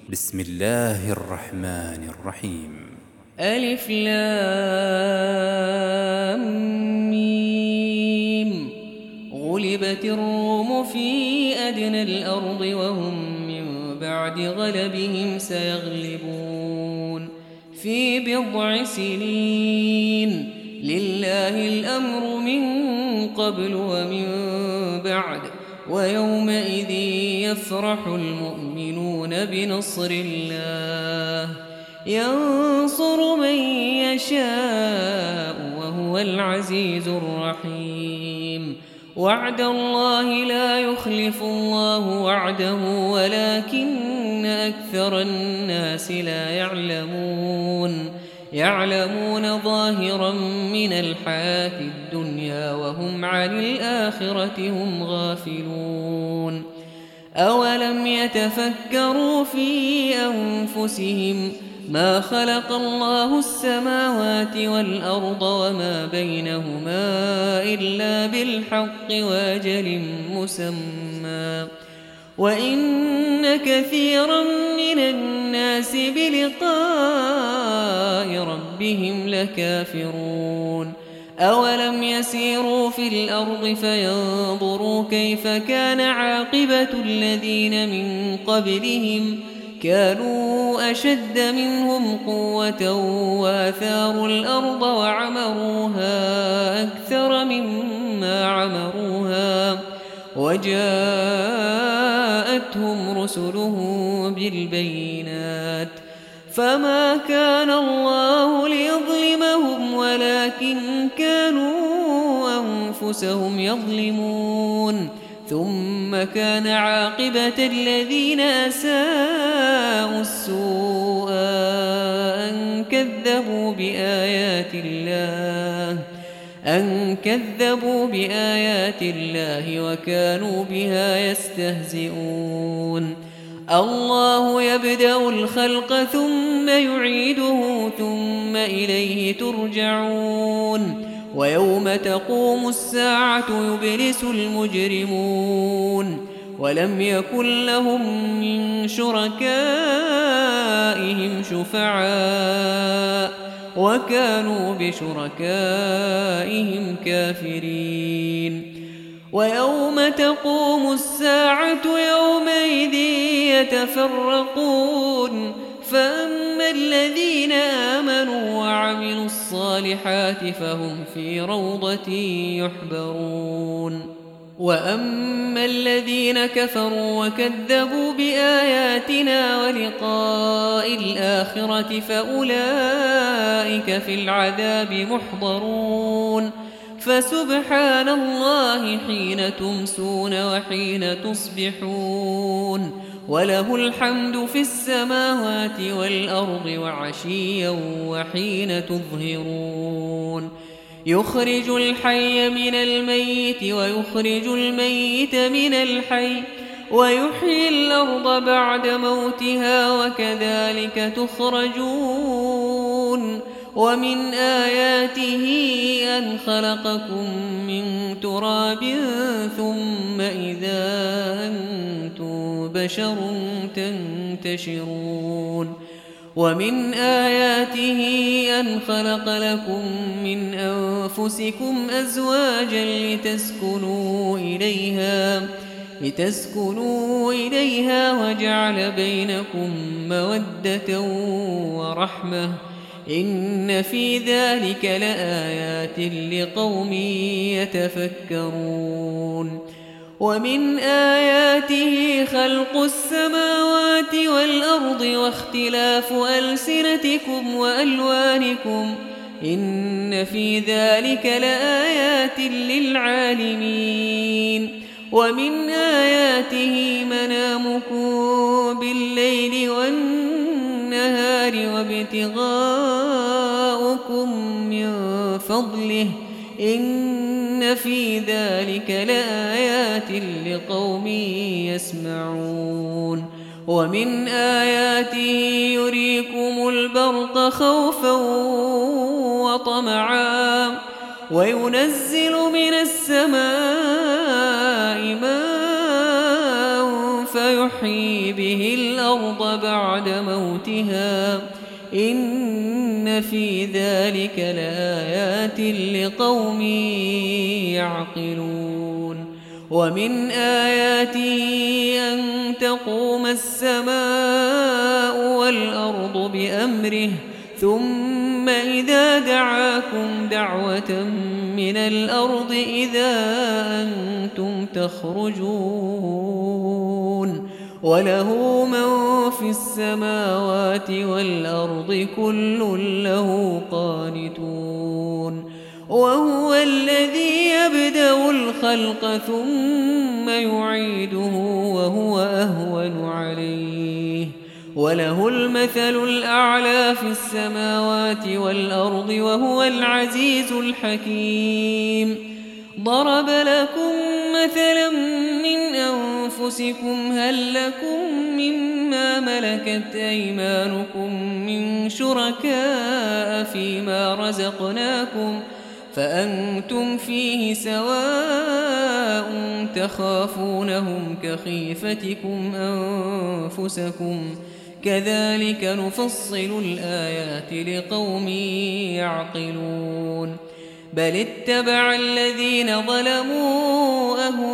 بسم الله الرحمن الرحيم. ألف لام ميم. غلبت الروم في أدنى الأرض وهم من بعد غلبهم سيغلبون في بضع سنين. لله الأمر من قبل ومن بعد، ويومئذ يفرح المؤمنون بنصر الله، ينصر من يشاء وهو العزيز الرحيم. وعد الله لا يخلف الله وعده ولكن أكثر الناس لا يعلمون ظاهرا من الحياة الدنيا وهم عن الآخرة هم غافلون. أولم يتفكروا في أنفسهم ما خلق الله السماوات والأرض وما بينهما إلا بالحق وأجل مسمى، وإن كثيرا من الناس بلقاء ربهم لكافرون. أولم يسيروا في الأرض فينظروا كيف كان عاقبة الذين من قبلهم، كانوا أشد منهم قوة وآثاروا الأرض وعمروها أكثر مما عمروها، وجاءتهم رسلهم بالبينات، فما كان الله ليظلمهم ولكن كانوا أنفسهم يظلمون. ثم كان عاقبة الذين أساءوا السوء أن كذبوا بآيات الله وكانوا بها يستهزئون. الله يبدأ الخلق ثم يعيده ثم إليه ترجعون. ويوم تقوم الساعة يبلس المجرمون، ولم يكن لهم من شركائهم شفعاء وكانوا بشركائهم كافرين. ويوم تقوم الساعة يومئذ يتفرقون، فأما الذين آمنوا وعملوا الصالحات فهم في روضة يحبرون، وأما الذين كفروا وكذبوا بآياتنا ولقاء الآخرة فأولئك في العذاب محضرون. فسبحان الله حين تمسون وحين تصبحون، وله الحمد في السماوات والأرض وعشيا وحين تظهرون. يخرج الحي من الميت ويخرج الميت من الحي ويحيي الأرض بعد موتها وكذلك تخرجون. ومن آياته أن خلقكم من تراب ثم إذا أنتم بشر تنتشرون. ومن آياته أن خلق لكم من أنفسكم أزواجا لتسكنوا إليها وجعل بينكم مودة ورحمة، إن في ذلك لآيات لقوم يتفكرون. ومن آياته خلق السماوات والأرض واختلاف ألسنتكم وألوانكم، إن في ذلك لآيات للعالمين. ومن آياته منامكم بالليل والنهار وابتغاؤكم من فضله، إن في ذلك لآيات لقوم يسمعون. ومن آياته يريكم البرق خوفا وطمعا وينزل من السماء ماء ويحيي به الأرض بعد موتها إن في ذلك لآيات لقوم يعقلون ومن آياته أن تقوم السماء والأرض بأمره ثم إذا دعاكم دعوة من الأرض إذا أنتم تخرجون وله من في السماوات والأرض كل له قانتون وهو الذي يبدأ الخلق ثم يعيده وهو أهون عليه وله المثل الأعلى في السماوات والأرض وهو العزيز الحكيم ضرب لكم مثلا من أنفسكم هل لكم مما ملكت أيمانكم من شركاء فيما رزقناكم فأنتم فيه سواء تخافونهم كخيفتكم أنفسكم كذلك نفصل الآيات لقوم يعقلون بل اتبع الذين ظلموا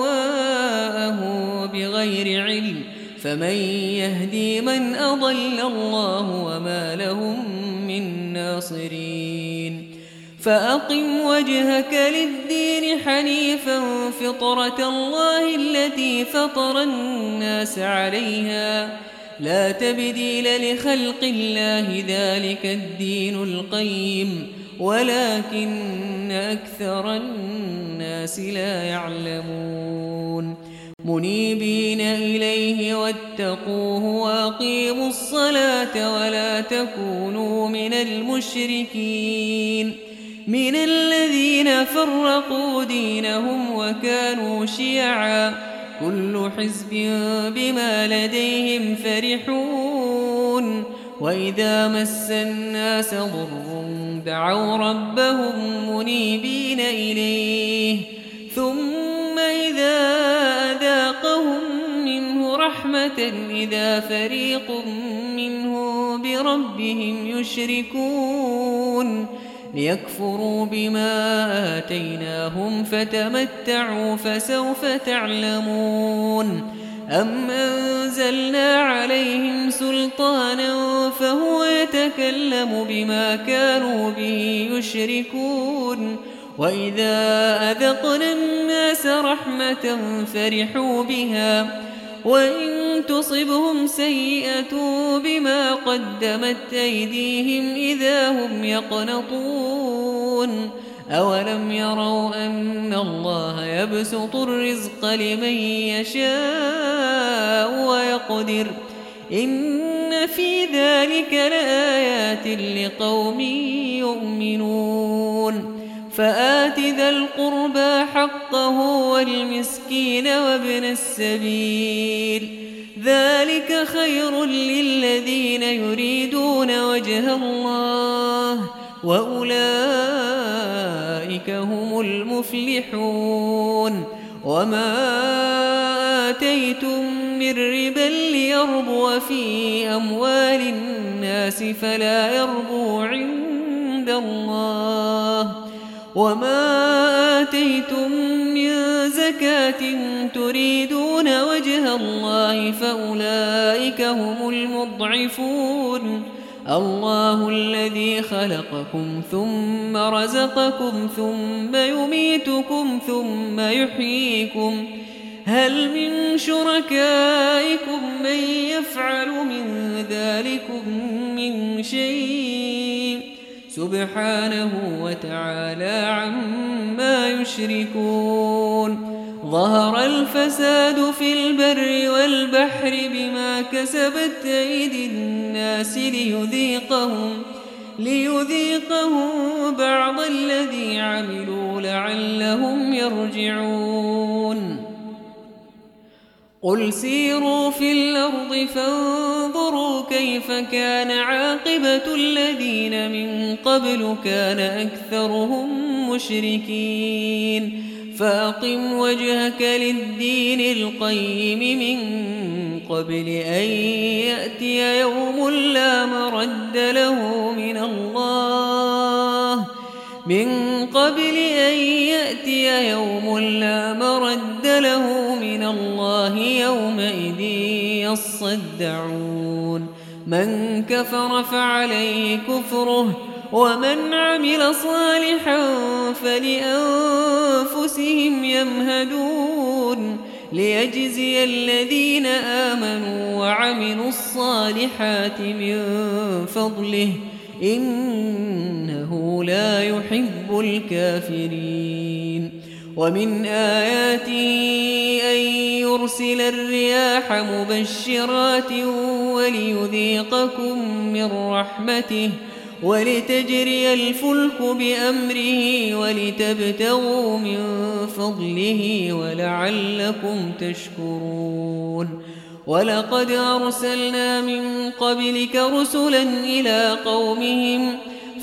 أهواءهم بغير علم فمن يهدي من أضل الله وما لهم من ناصرين فأقم وجهك للدين حنيفا فطرة الله التي فطر الناس عليها لا تبديل لخلق الله ذلك الدين القيم ولكن أكثر الناس لا يعلمون منيبين إليه واتقوه وأقيموا الصلاة ولا تكونوا من المشركين من الذين فرقوا دينهم وكانوا شيعا كل حزب بما لديهم فرحون وإذا مس الناس ضر دعوا ربهم منيبين إليه ثم إذا أذاقهم منه رحمة إذا فريق منهم بربهم يشركون ليكفروا بما آتيناهم فتمتعوا فسوف تعلمون أم أنزلنا عليهم سلطانا فهو يتكلم بما كانوا به يشركون وإذا أذقنا الناس رحمة فرحوا بها وإن تصبهم سيئة بما قدمت أيديهم إذا هم يقنطون أولم يروا أن الله يبسط الرزق لمن يشاء ويقدر إن في ذلك لآيات لقوم يؤمنون فآت ذا القربى حقه والمسكين وابن السبيل ذلك خير للذين يريدون وجه الله وأولئك هم المفلحون وما آتيتم من ربا ليربو في أموال الناس فلا يربو عند الله وما آتيتم من زكاة تريدون وجه الله فأولئك هم المضعفون الله الذي خلقكم ثم رزقكم ثم يميتكم ثم يحييكم هل من شركائكم من يفعل من ذلكم من شيء سبحانه وتعالى عما يشركون ظهر الفساد في البر والبحر بما كسبت أيدي الناس ليذيقهم بعض الذي عملوا لعلهم يرجعون قل سيروا في الأرض فانظروا كيف كان عاقبة الذين من قبل كان أكثرهم مشركين فأقم وجهك للدين القيم من قبل أن يأتي يوم لا مرد له من الله قبل أن يأتي يوم لا مرد له من الله يومئذ يصدعون من كفر فعليه كفره ومن عمل صالحا فلأنفسهم يمهدون ليجزي الذين آمنوا وعملوا الصالحات من فضله إنه لا يحب الكافرين ومن آياته أن يرسل الرياح مبشرات وليذيقكم من رحمته ولتجري الفلك بأمره ولتبتغوا من فضله ولعلكم تشكرون ولقد أرسلنا من قبلك رسلا إلى قومهم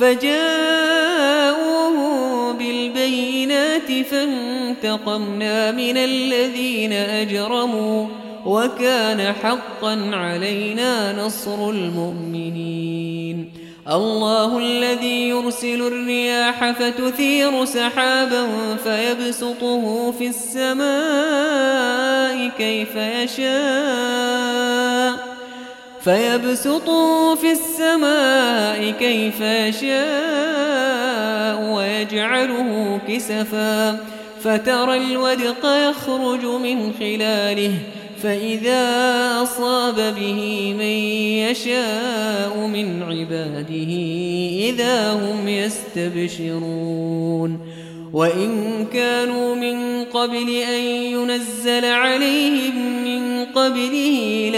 فجاءوهم بالبينات فانتقمنا من الذين أجرموا وكان حقا علينا نصر المؤمنين الله الذي يرسل الرياح فتثير سحابا فيبسطه في السماء كيف يشاء ويجعله كسفا فترى الودق يخرج من خلاله فإذا أصاب به من يشاء من عباده إذا هم يستبشرون وإن كانوا من قبل أن ينزل عليهم من قبله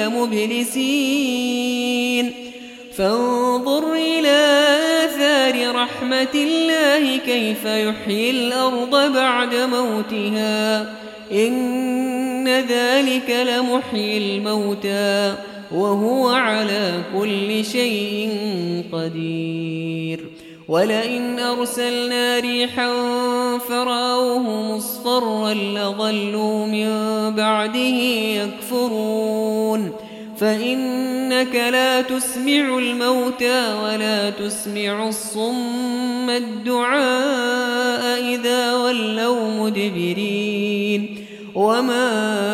لمبلسين فانظر إلى آثار رحمة الله كيف يحيي الأرض بعد موتها إن ذلك لمحيي الموتى وهو على كل شيء قدير ولئن أرسلنا ريحا فرأوه مصفرا لظلوا من بعده يكفرون فإنك لا تسمع الموتى ولا تسمع الصم الدعاء إذا ولوا مدبرين وما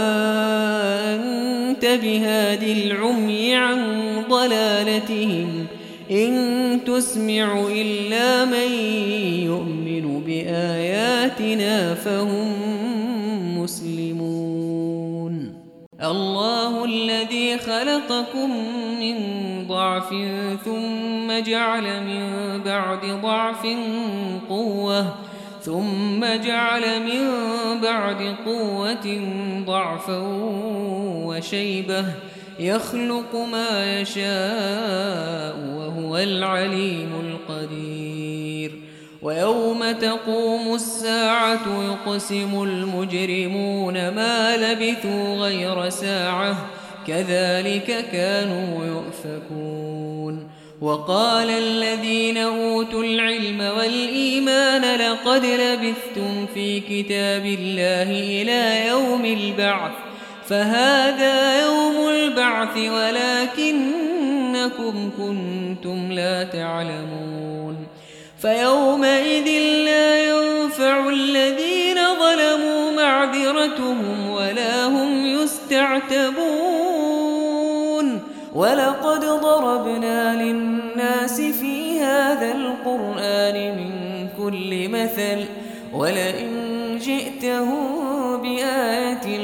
أنت بهاد العمي عن ضلالتهم إن تسمع إلا من يؤمن بآياتنا فهم مسلمون الله الذي خلقكم من ضعف ثم جعل من بعد ضعف قوة ثم جعل من بعد قوة ضعفا وشيبة يخلق ما يشاء وهو العليم القدير ويوم تقوم الساعة يقسم المجرمون ما لبثوا غير ساعة كذلك كانوا يؤفكون وقال الذين أوتوا العلم والإيمان لقد لبثتم في كتاب الله إلى يوم البعث فهذا يوم البعث ولكنكم كنتم لا تعلمون فيومئذ لا ينفع الذين ظلموا معذرتهم ولا هم يستعتبون ولقد ضربنا للناس في هذا القرآن من كل مثل ولئن جئتهم بآية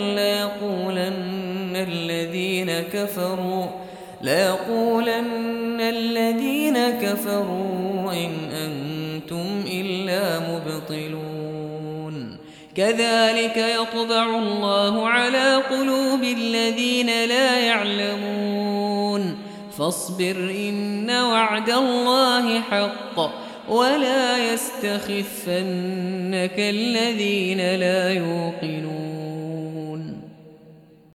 ليقولن الذين كفروا إن أنتم إلا مبطلون كذلك يطبع الله على قلوب الذين لا يعلمون فاصبر إن وعد الله حق ولا يستخفنك الذين لا يوقنون